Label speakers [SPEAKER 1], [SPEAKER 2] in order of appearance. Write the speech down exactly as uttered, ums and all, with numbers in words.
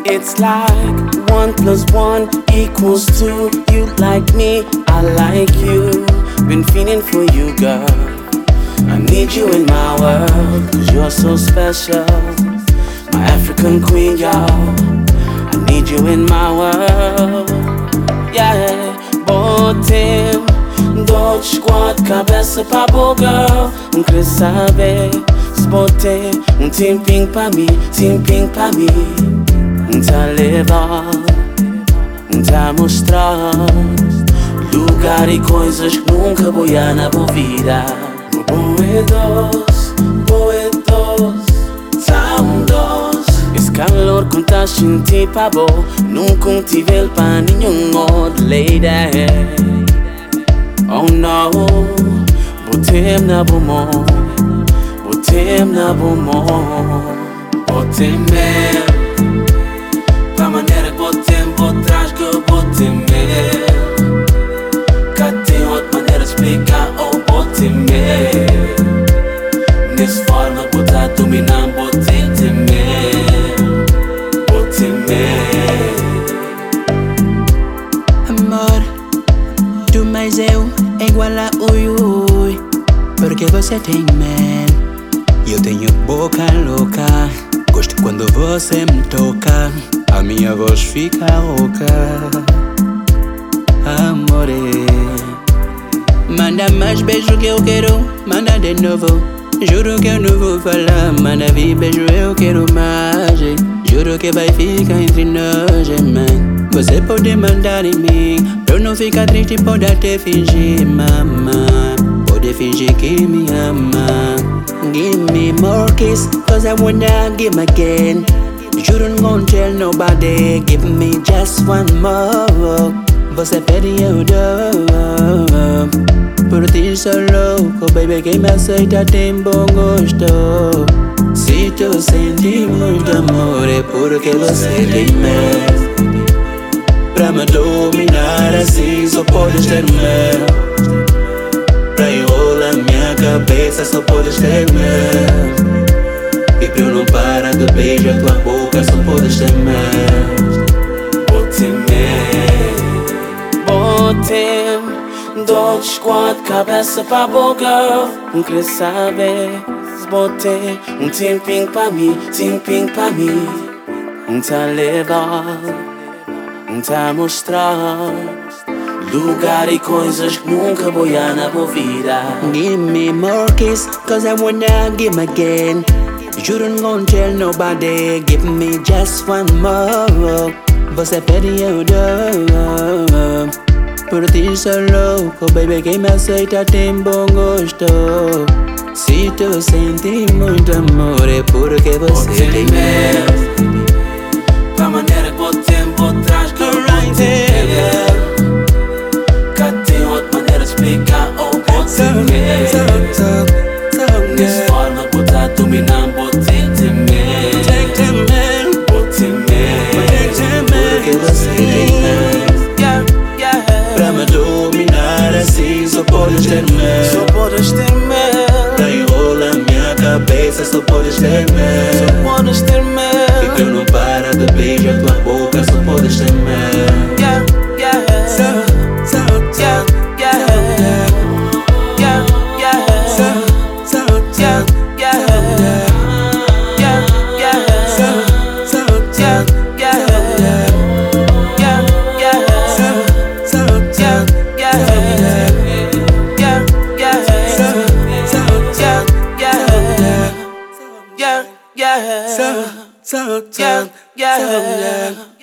[SPEAKER 1] It's like one plus one equals two. You like me, I like you. Been feeling for you, girl. I need you in my world, cause you're so special. My African queen, y'all. I need you in my world. Yeah, botem dois squad, cabeça pra boa girl. Não quer saber se botei um tempinho pra mim, tempinho pra mim. Tá levar, tá mostrar lugar e coisas que nunca vou ir na boa vida. Boedos, boedos, tão doce. Esse calor que tá sentindo pra boa, nunca tive pra nenhum outro lady. Oh no, botem na boa mão, botem na boa mão, botem mesmo. Da maneira que botem por trás que eu botem mesmo. Cá tem outra maneira de explicar o botem mesmo. Nessa forma que tá dominando botem mesmo. Botem mesmo.
[SPEAKER 2] Amor, tu mais eu é igual a ui ui. Porque você tem man, eu tenho boca louca. Gosto quando você me toca, a minha voz fica rouca. Amore, manda mais beijo que eu quero, manda de novo. Juro que eu não vou falar, manda vir beijo, eu quero mais. Juro que vai ficar entre nós, man. Você pode mandar em mim, pra eu não ficar triste, pode até fingir, mama. Pode fingir que me ama. Give me more kiss, cause I wanna give again. You don't gon' tell nobody, give me just one more. Você pede eu dou. Por ti sou louco, baby, quem me aceita tem bom gosto. Se tu sente muito amor é porque você tem medo. Pra me dominar assim só podes ter medo. Pra enrolar minha cabeça só podes ter medo. E pra eu não parar de beijar tua boca só podes ter medo.
[SPEAKER 1] Botem mesmo. Botem dois squad, cabeça pra boa girl. Não quer saber se botei um tempinho pra mim, tempinho pra mim. Um tá levar, um tá mostrar lugar e coisas que nunca vou ir na boa vida.
[SPEAKER 2] Give me more kiss, cause I wanna give again. You don't gon' tell nobody, give me just one more. Você pede eu dou. Por ti sou louco, baby, quem me aceita tem bom gosto. Se tu sente muito amor é porque você tem medo.
[SPEAKER 1] Da maneira que botem por trás que eu botem mesmo. Cá tem outra maneira de explicar o botem mesmo. Nessa forma que tá dominando botem mesmo. Botem mesmo.
[SPEAKER 2] Porque você tem medo. Pra me dominar assim só podes ter medo.
[SPEAKER 1] Só podes ter medo.
[SPEAKER 2] Pra enrolar minha cabeça só podes ter medo.
[SPEAKER 1] Só podes ter medo.
[SPEAKER 2] E pra eu não parar de beijar tua boca só podes ter medo.
[SPEAKER 1] Yeah, yeah. So, so, yeah, yeah. Yeah, yeah. So, so, yeah, yeah. Yeah, yeah. So, so, yeah, yeah. Yeah, yeah. So, so, yeah, yeah. Yeah, yeah. So, so, yeah, yeah. Yeah, yeah. So, so, yeah, yeah.